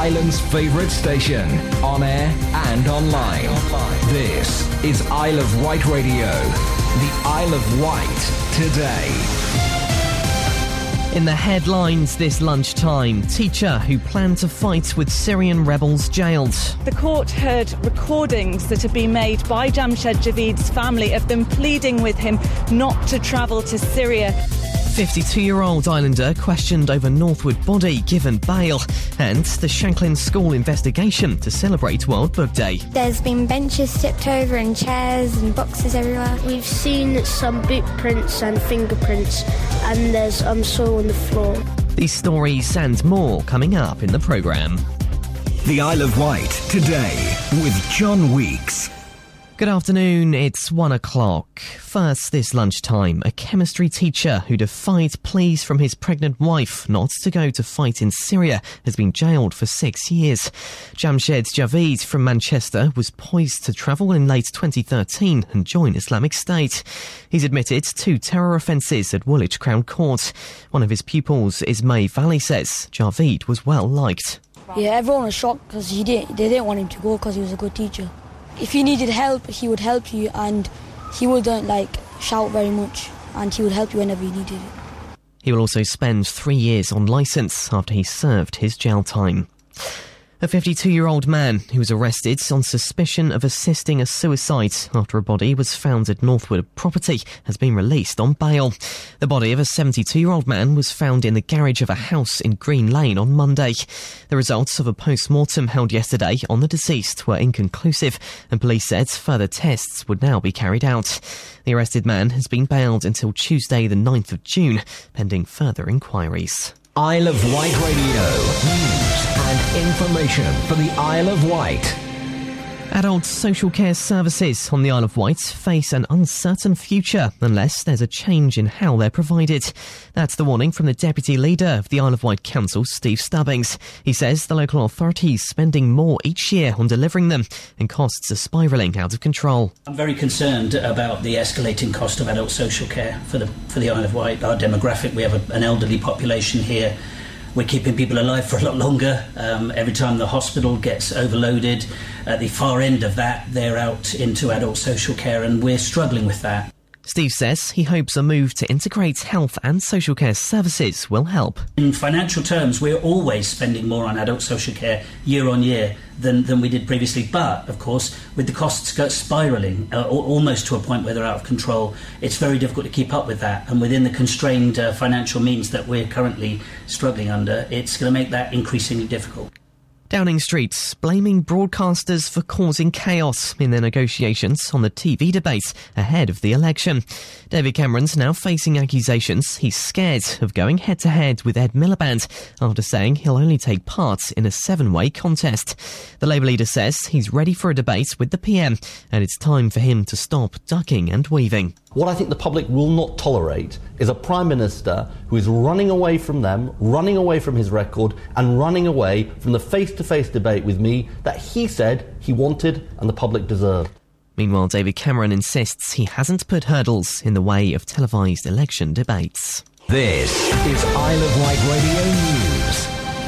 Ireland's favourite station, on air and online. This is Isle of Wight Radio. The Isle of Wight today. In the headlines this lunchtime, teacher who planned to fight with Syrian rebels jailed. The court heard recordings that have been made by Jamshed Javid's family of them pleading with him not to travel to Syria. 52-year-old Islander questioned over Northwood body given bail, and the Shanklin School investigation to celebrate World Book Day. There's been benches tipped over and chairs and boxes everywhere. We've seen some boot prints and fingerprints, and there's soil on the floor. These stories and more coming up in the programme. The Isle of Wight today with John Weeks. Good afternoon, it's 1 o'clock. First this lunchtime, a chemistry teacher who defied pleas from his pregnant wife not to go to fight in Syria has been jailed for 6 years. Jamshed Javid from Manchester was poised to travel in late 2013 and join Islamic State. He's admitted 2 terror offences at Woolwich Crown Court. One of his pupils, Ismay Valley, says Javid was well liked. Yeah, everyone was shocked because they didn't want him to go because he was a good teacher. If you needed help, he would help you, and he wouldn't shout very much, and he would help you whenever you needed it. He will also spend 3 years on licence after he served his jail time. A 52-year-old man who was arrested on suspicion of assisting a suicide after a body was found at Northwood property has been released on bail. The body of a 72-year-old man was found in the garage of a house in Green Lane on Monday. The results of a post-mortem held yesterday on the deceased were inconclusive, and police said further tests would now be carried out. The arrested man has been bailed until Tuesday the 9th of June, pending further inquiries. Isle of Wight Radio. News and information for the Isle of Wight. Adult social care services on the Isle of Wight face an uncertain future unless there's a change in how they're provided. That's the warning from the Deputy Leader of the Isle of Wight Council, Steve Stubbings. He says the local authority's spending more each year on delivering them, and costs are spiralling out of control. I'm very concerned about the escalating cost of adult social care for the Isle of Wight. Our demographic, we have an elderly population here. We're keeping people alive for a lot longer. Every time the hospital gets overloaded, at the far end of that, they're out into adult social care, and we're struggling with that. Steve says he hopes a move to integrate health and social care services will help. In financial terms, we're always spending more on adult social care year on year than we did previously. But, of course, with the costs spiralling almost to a point where they're out of control, it's very difficult to keep up with that. And within the constrained financial means that we're currently struggling under, it's going to make that increasingly difficult. Downing Street blaming broadcasters for causing chaos in their negotiations on the TV debate ahead of the election. David Cameron's now facing accusations he's scared of going head-to-head with Ed Miliband after saying he'll only take part in a 7-way contest. The Labour leader says he's ready for a debate with the PM, and it's time for him to stop ducking and weaving. What I think the public will not tolerate is a Prime Minister who is running away from them, running away from his record, and running away from the face-to-face debate with me that he said he wanted and the public deserved. Meanwhile, David Cameron insists he hasn't put hurdles in the way of televised election debates. This is Isle of Wight Radio News.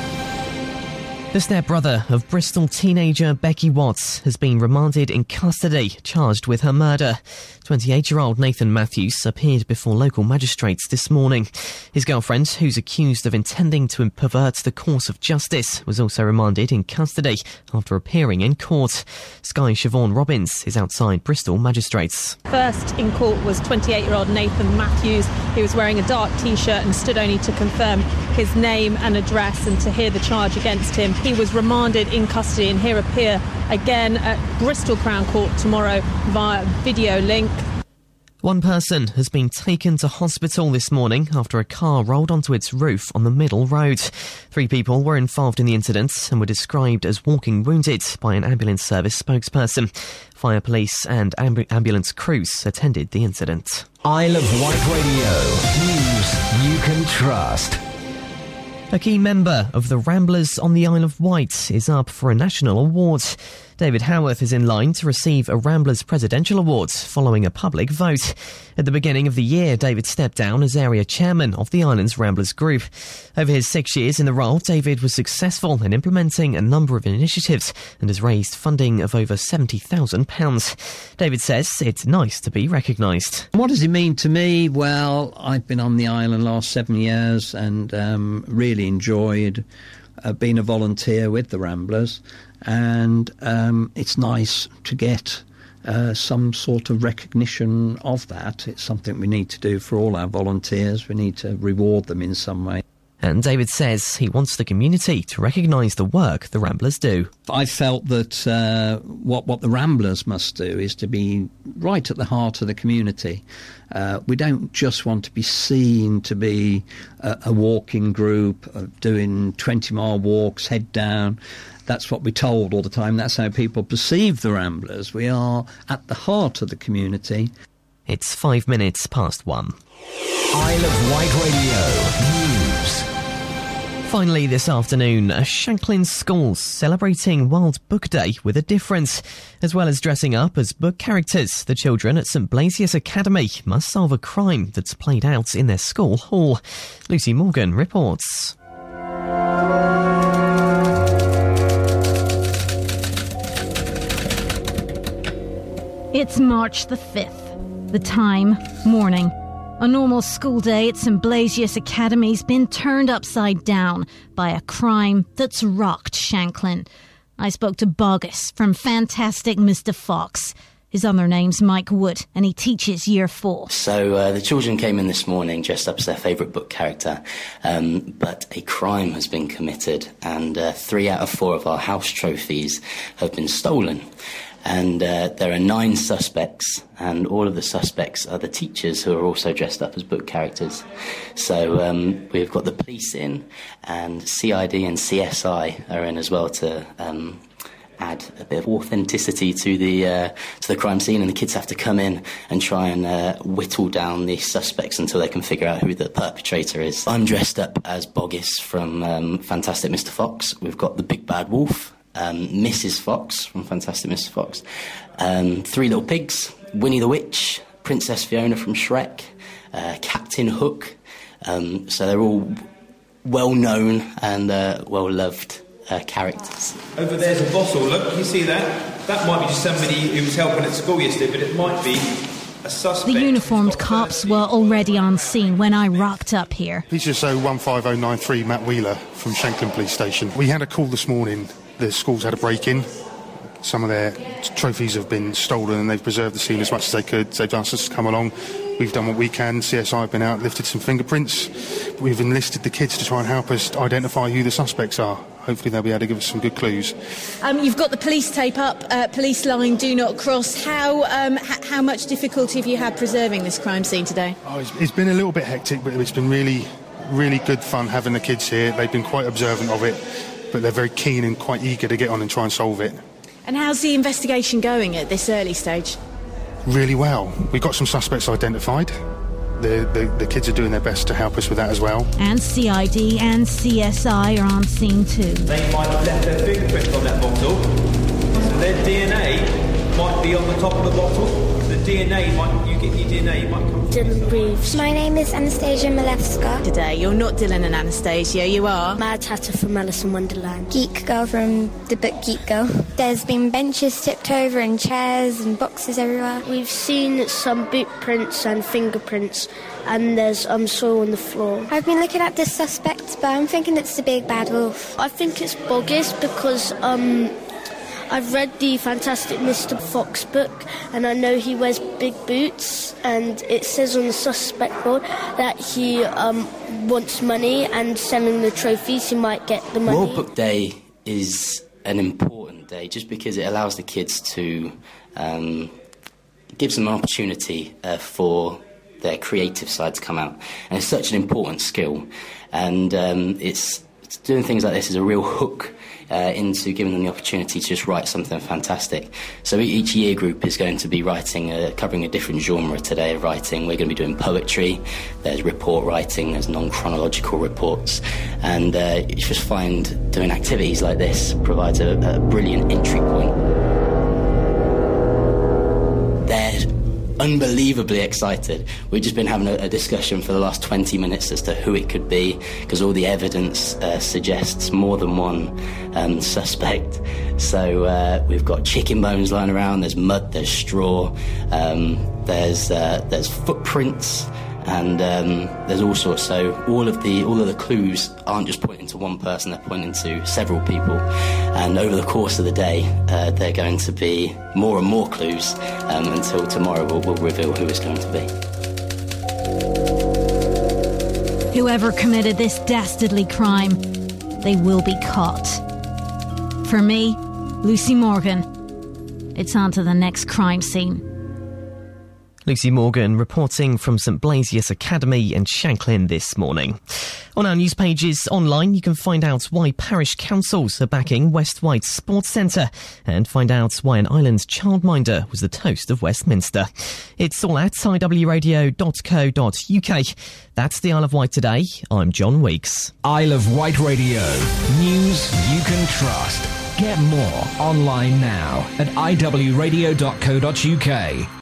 The stepbrother of Bristol teenager Becky Watts has been remanded in custody, charged with her murder. 28-year-old Nathan Matthews appeared before local magistrates this morning. His girlfriend, who's accused of intending to pervert the course of justice, was also remanded in custody after appearing in court. Sky Siobhan Robbins is outside Bristol magistrates. First in court was 28-year-old Nathan Matthews. He was wearing a dark T-shirt and stood only to confirm his name and address and to hear the charge against him. He was remanded in custody and he'll appear again at Bristol Crown Court tomorrow via video link. One person has been taken to hospital this morning after a car rolled onto its roof on the Middle Road. 3 people were involved in the incident and were described as walking wounded by an ambulance service spokesperson. Fire, police and ambulance crews attended the incident. Isle of Wight Radio. News you can trust. A key member of the Ramblers on the Isle of Wight is up for a national award. David Howarth is in line to receive a Ramblers Presidential Award following a public vote. At the beginning of the year, David stepped down as area chairman of the island's Ramblers Group. Over his 6 years in the role, David was successful in implementing a number of initiatives and has raised funding of over £70,000. David says it's nice to be recognised. What does it mean to me? Well, I've been on the island last 7 years and really enjoyed being a volunteer with the Ramblers, and it's nice to get some sort of recognition of that. It's something we need to do for all our volunteers. We need to reward them in some way. And David says he wants the community to recognise the work the Ramblers do. I felt that what the Ramblers must do is to be right at the heart of the community. We don't just want to be seen to be a walking group doing 20-mile walks, head down. That's what we're told all the time. That's how people perceive the Ramblers. We are at the heart of the community. It's 5 minutes past 1. Isle of Wight Radio News. Finally this afternoon, Shanklin Schools celebrating World Book Day with a difference. As well as dressing up as book characters, the children at St Blasius Academy must solve a crime that's played out in their school hall. Lucy Morgan reports. It's March the 5th. The time, morning. A normal school day at St Blasius Academy's been turned upside down by a crime that's rocked Shanklin. I spoke to Bogus from Fantastic Mr Fox. His other name's Mike Wood, and he teaches Year 4. So the children came in this morning dressed up as their favourite book character, but a crime has been committed, and 3 out of 4 of our house trophies have been stolen. And there are 9 suspects, and all of the suspects are the teachers who are also dressed up as book characters. So we've got the police in, and CID and CSI are in as well to add a bit of authenticity to the crime scene, and the kids have to come in and try and whittle down the suspects until they can figure out who the perpetrator is. I'm dressed up as Bogus from Fantastic Mr Fox. We've got the Big Bad Wolf, Mrs Fox from Fantastic Mr Fox, 3 Little Pigs, Winnie the Witch, Princess Fiona from Shrek, Captain Hook. So they're all well-known and well-loved characters. Over there's a bottle, look, you see that? That might be just somebody who was helping at school yesterday, but it might be a suspect. The uniformed cops were already on scene when I rocked up here. PGSO 15093, Matt Wheeler from Shanklin Police Station. We had a call this morning. The school's had a break-in. Some of their trophies have been stolen, and they've preserved the scene as much as they could. They've asked us to come along. We've done what we can. CSI have been out, lifted some fingerprints. We've enlisted the kids to try and help us identify who the suspects are. Hopefully they'll be able to give us some good clues. You've got the police tape up, police line, do not cross. How much difficulty have you had preserving this crime scene today? It's been a little bit hectic, but it's been really, really good fun having the kids here. They've been quite observant of it, but they're very keen and quite eager to get on and try and solve it. And how's the investigation going at this early stage? Really well. We've got some suspects identified. The kids are doing their best to help us with that as well. And CID and CSI are on scene too. They might have left their fingerprints on that bottle, so their DNA might be on the top of the bottle. The DNA you get your DNA, might come from Dylan Reeves. My name is Anastasia Malevska. Today, you're not Dylan and Anastasia, you are Mad Hatter from Alice in Wonderland. Geek Girl from the book Geek Girl. There's been benches tipped over and chairs and boxes everywhere. We've seen some boot prints and fingerprints, and there's soil on the floor. I've been looking at the suspects, but I'm thinking it's the Big Bad Wolf. I think it's Bogus because I've read the Fantastic Mr Fox book, and I know he wears big boots, and it says on the suspect board that he wants money, and sending the trophies he might get the money. World Book Day is an important day just because it allows the kids to gives them an opportunity for their creative side to come out, and it's such an important skill, and it's doing things like this is a real hook into giving them the opportunity to just write something fantastic. So each year group is going to be writing, covering a different genre today of writing. We're going to be doing poetry, there's report writing, there's non-chronological reports, and you just find doing activities like this provides a brilliant entry point. unbelievably excited. We've just been having a discussion for the last 20 minutes as to who it could be, because all the evidence suggests more than one suspect. So we've got chicken bones lying around, there's mud, there's straw, there's footprints, and there's all sorts. So all of the clues aren't just pointing to one person, they're pointing to several people, and over the course of the day they're going to be more and more clues until tomorrow we'll reveal who it's going to be. Whoever committed this dastardly crime, they will be caught. For me, Lucy Morgan, it's on to the next crime scene. Lucy Morgan reporting from St Blasius Academy in Shanklin this morning. On our news pages online, you can find out why parish councils are backing West White Sports Centre and find out why an island childminder was the toast of Westminster. It's all at iwradio.co.uk. That's the Isle of Wight today. I'm John Weeks. Isle of Wight Radio. News you can trust. Get more online now at iwradio.co.uk.